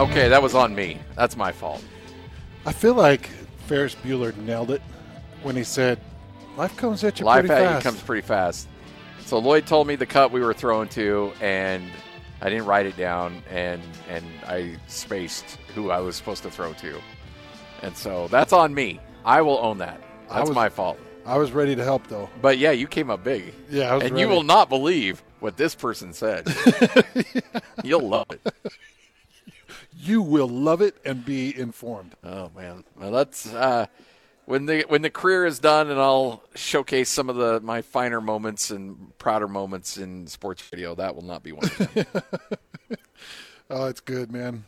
Okay, that was on me. That's my fault. I feel like Ferris Bueller nailed it when he said, life comes at you Life pretty at fast. you comes pretty fast. So Lloyd told me the cut we were throwing to, and I didn't write it down, and I spaced who I was supposed to throw to. And so that's on me. I will own that. That's my fault. I was ready to help, though. But, yeah, you came up big. Yeah, I was And ready. you will not believe what this person said. You'll love it. You will love it and be informed. Oh, man. Well, that's when the career is done, and I'll showcase some of my finer moments and prouder moments in sports radio. That will not be one of them. Oh, it's good, man.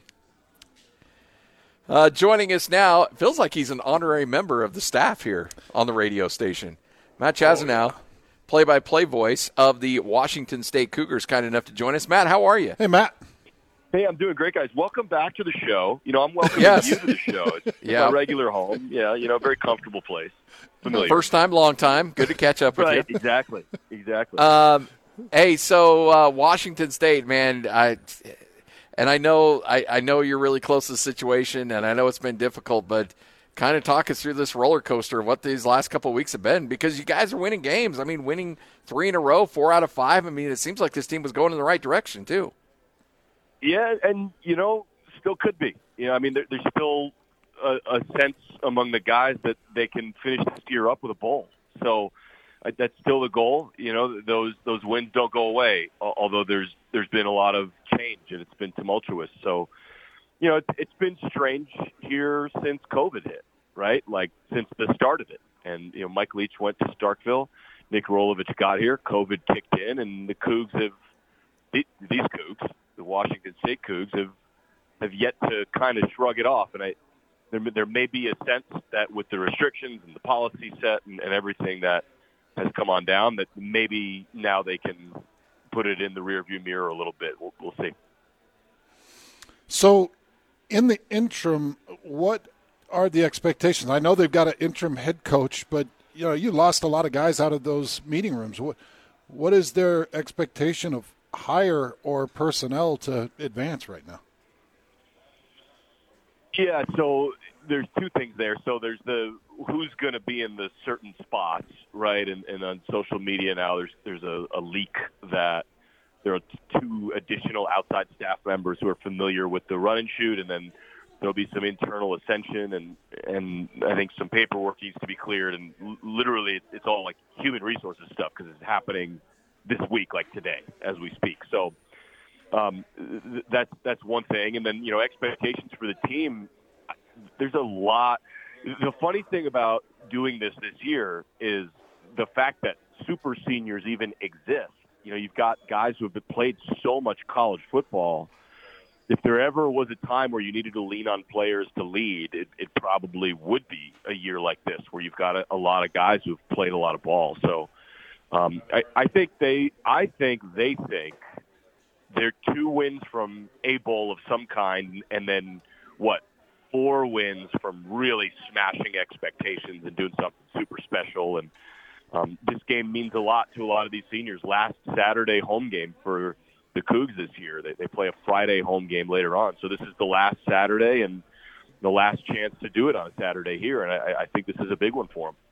Joining us now, it feels like he's an honorary member of the staff here on the radio station. Matt Chazanow, play-by-play voice of the Washington State Cougars, kind enough to join us. Matt, how are you? Hey, Matt. Hey, I'm doing great, guys. Welcome back to the show. I'm welcoming you to the show. It's my regular home. Yeah, very comfortable place. Familiar. First time, long time. Good to catch up with right, you. Exactly. Hey, so Washington State, man, I know you're really close to the situation, and I know it's been difficult, but kind of talk us through this roller coaster of what these last couple of weeks have been, because you guys are winning games. I mean, winning 3 in a row, 4 out of 5. I mean, it seems like this team was going in the right direction, too. Yeah, and, still could be. There's still a sense among the guys that they can finish this year up with a bowl. So that's still the goal. Those wins don't go away, although there's been a lot of change, and it's been tumultuous. So, it's been strange here since COVID hit, right? Like, since the start of it. And, Mike Leach went to Starkville. Nick Rolovich got here. COVID kicked in, and the Cougs these Cougs, the Washington State Cougs, have yet to kind of shrug it off. And there may be a sense that with the restrictions and the policy set and everything that has come on down, that maybe now they can put it in the rearview mirror a little bit. We'll see. So, in the interim, what are the expectations? I know they've got an interim head coach, but you lost a lot of guys out of those meeting rooms. What is their expectation of hire or personnel to advance right now? Yeah, so there's two things there. So there's the who's going to be in the certain spots, right? And on social media now, there's a leak that there are 2 additional outside staff members who are familiar with the run and shoot, and then there'll be some internal ascension, and I think some paperwork needs to be cleared. And literally, it's all like human resources stuff because it's happening this week, like today, as we speak. So that's one thing. And then, expectations for the team, there's a lot. The funny thing about doing this year is the fact that super seniors even exist. You've got guys who have played so much college football. If there ever was a time where you needed to lean on players to lead, it probably would be a year like this, where you've got a lot of guys who've played a lot of ball. So I think they think they're 2 wins from a bowl of some kind, and then 4 wins from really smashing expectations and doing something super special. And this game means a lot to a lot of these seniors. Last Saturday home game for the Cougs this year. They play a Friday home game later on. So this is the last Saturday and the last chance to do it on a Saturday here. And I think this is a big one for them.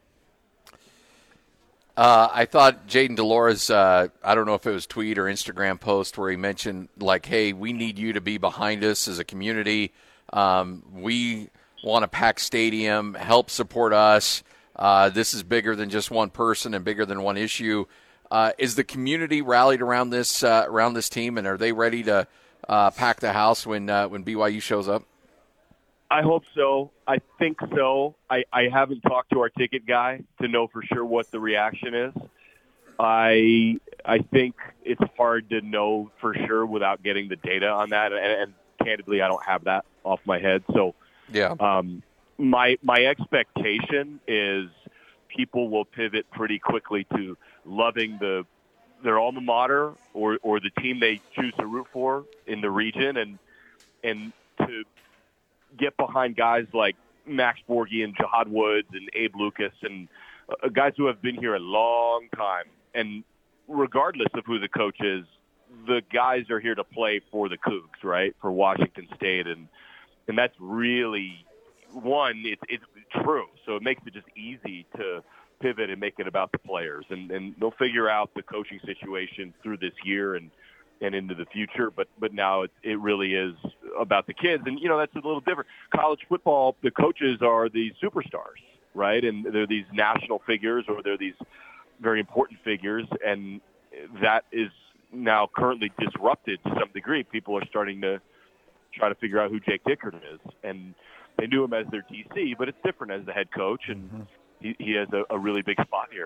I thought Jaden Delores, I don't know if it was tweet or Instagram post, where he mentioned, like, hey, we need you to be behind us as a community. We want to pack stadium, help support us. This is bigger than just one person and bigger than one issue. Is the community rallied around this team, and are they ready to pack the house when BYU shows up? I hope so. I think so. I haven't talked to our ticket guy to know for sure what the reaction is. I think it's hard to know for sure without getting the data on that, and candidly, I don't have that off my head. So, yeah. My expectation is people will pivot pretty quickly to loving their alma mater or the team they choose to root for in the region, and to get behind guys like Max Borghi and Jahad Woods and Abe Lucas and guys who have been here a long time. And regardless of who the coach is, the guys are here to play for the Cougs, right, for Washington State, and that's really one. It's true, so it makes it just easy to pivot and make it about the players, and they'll figure out the coaching situation through this year and into the future. But now it really is about the kids, and that's a little different. College football, the coaches are the superstars, right, and they're these national figures, or they're these very important figures, and that is now currently disrupted to some degree. People are starting to try to figure out who Jake Dickert is, and they knew him as their DC, but it's different as the head coach, and he has a really big spot here.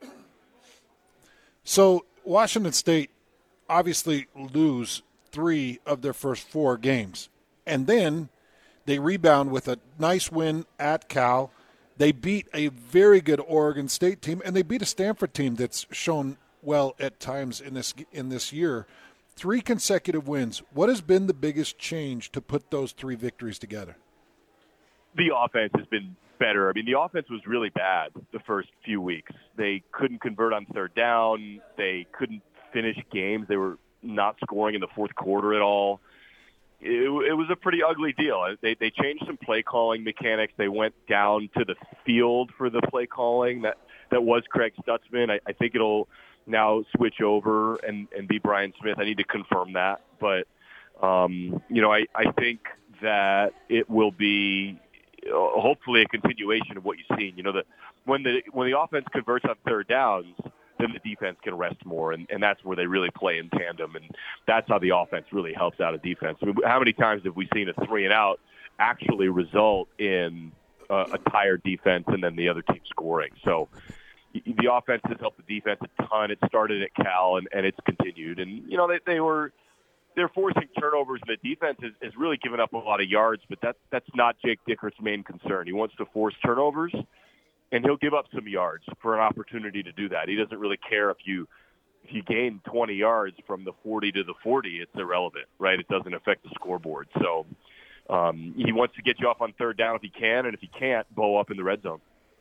So Washington State obviously lose 3 of their first 4 games, and then they rebound with a nice win at Cal. They beat a very good Oregon State team, and they beat a Stanford team that's shown well at times in this year. 3 consecutive wins. What has been the biggest change to put those 3 victories together? The offense has been better. I mean, the offense was really bad the first few weeks. They couldn't convert on third down. They couldn't finish games. They were not scoring in the fourth quarter at all. It was a pretty ugly deal. They changed some play calling mechanics. They went down to the field for the play calling. That was Craig Stutzman. I think it'll now switch over and be Brian Smith. I need to confirm that. But, I think that it will be hopefully a continuation of what you've seen. That when the offense converts on third downs, then the defense can rest more, and that's where they really play in tandem, and that's how the offense really helps out a defense. I mean, how many times have we seen a 3-and-out actually result in a tired defense and then the other team scoring? So the offense has helped the defense a ton. It started at Cal, and it's continued. And, they're forcing turnovers, and the defense has really given up a lot of yards, but that's not Jake Dickert's main concern. He wants to force turnovers, and he'll give up some yards for an opportunity to do that. He doesn't really care if you gain 20 yards from the 40 to the 40, it's irrelevant, right? It doesn't affect the scoreboard. So he wants to get you off on third down if he can, and if he can't, bow up in the red zone.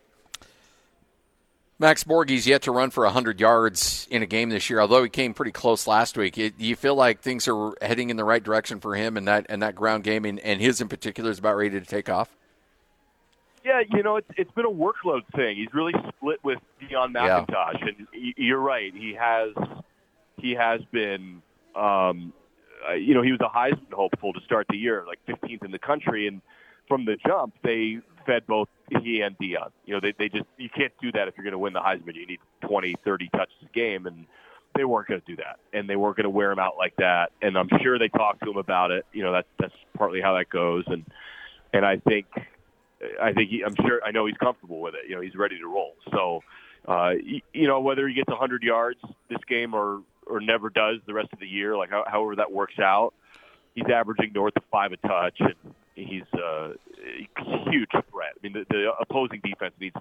Max Borghi's yet to run for 100 yards in a game this year, although he came pretty close last week. Do you feel like things are heading in the right direction for him and that ground game, and his in particular is about ready to take off? Yeah, it's been a workload thing. He's really split with Deion McIntosh, and you're right. He has been, he was a Heisman hopeful to start the year, like 15th in the country, and from the jump, they fed both he and Deion. They just, you can't do that if you're going to win the Heisman. You need 20, 30 touches a game, and they weren't going to do that, and they weren't going to wear him out like that. And I'm sure they talked to him about it. That's partly how that goes, and I think I know he's comfortable with it. He's ready to roll. So, whether he gets 100 yards this game or never does the rest of the year, like however that works out, he's averaging north of 5 a touch, and he's a huge threat. I mean, the opposing defense needs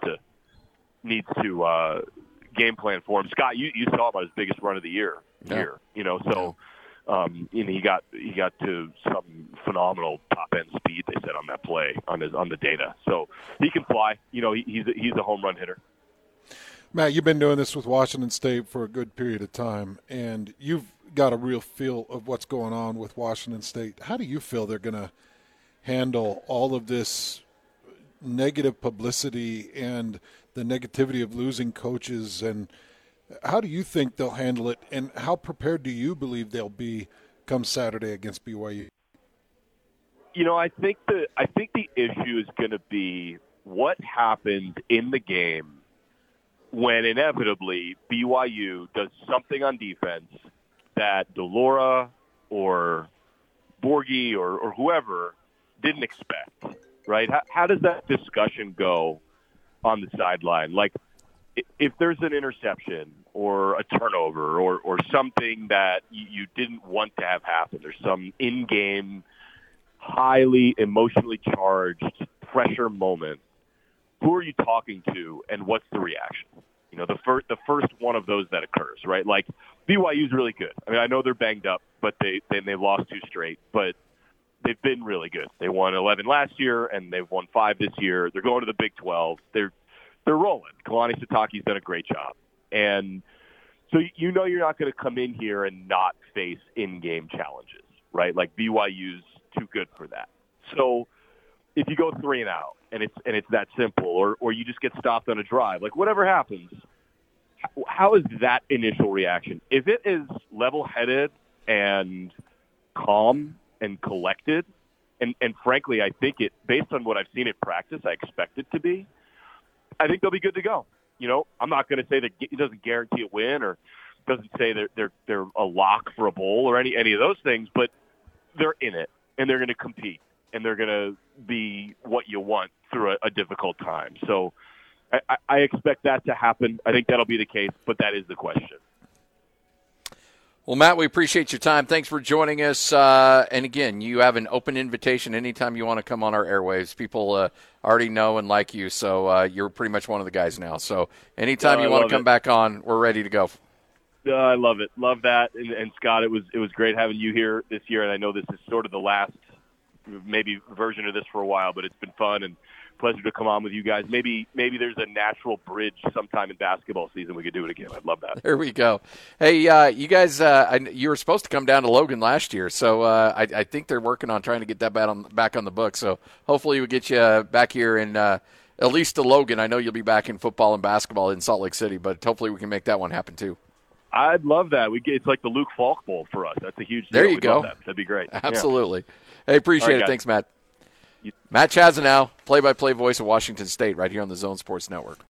to game plan for him. Scott, you saw him on his biggest run of the year. So. He got to some phenomenal top end speed, they said, on that play on the data. So he can fly. He's a home run hitter. Matt, you've been doing this with Washington State for a good period of time, and you've got a real feel of what's going on with Washington State. How do you feel they're going to handle all of this negative publicity and the negativity of losing coaches, and how do you think they'll handle it, and how prepared do you believe they'll be come Saturday against BYU? I think the issue is going to be what happens in the game when inevitably BYU does something on defense that DeLaura or Borghi or whoever didn't expect, right? How does that discussion go on the sideline? Like, if there's an interception or a turnover or something that you didn't want to have happen, there's some in-game, highly emotionally charged pressure moment, who are you talking to and what's the reaction? The first one of those that occurs, right? Like, BYU's really good. I mean, I know they're banged up, but they've lost 2 straight, but they've been really good. They won 11 last year, and they've won 5 this year. They're going to the Big 12. They're rolling. Kalani Sitake's done a great job. And So you know you're not going to come in here and not face in-game challenges, right? Like BYU's too good for that. So if you go 3 and out and it's that simple, or you just get stopped on a drive, like whatever happens, how is that initial reaction? If it is level-headed and calm and collected, and frankly, I think based on what I've seen in practice, I expect it to be, I think they'll be good to go. You know, I'm not going to say that it doesn't guarantee a win or doesn't say they're a lock for a bowl or any of those things, but they're in it and they're going to compete and they're going to be what you want through a difficult time. So I expect that to happen. I think that'll be the case, but that is the question. Well, Matt, we appreciate your time. Thanks for joining us. And again, you have an open invitation anytime you want to come on our airwaves. People already know and like you, so you're pretty much one of the guys now. So anytime you want to come back on, we're ready to go. I love it. Love that. And Scott, it was great having you here this year. And I know this is sort of the last maybe version of this for a while, but it's been fun and pleasure to come on with you guys. Maybe there's a natural bridge sometime in basketball season. We could do it again. I'd love that. There we go. Hey, you guys, you were supposed to come down to Logan last year, so I think they're working on trying to get that back on the book. So hopefully we get you back here in at least to Logan. I know you'll be back in football and basketball in Salt Lake City, but hopefully we can make that one happen too. I'd love that. It's like the Luke Falk Bowl for us. That's a huge deal. There you go. That'd be great. Absolutely. Yeah. Hey, appreciate it. Guys. Thanks, Matt. Matt Chazanow, play-by-play voice of Washington State, right here on the Zone Sports Network.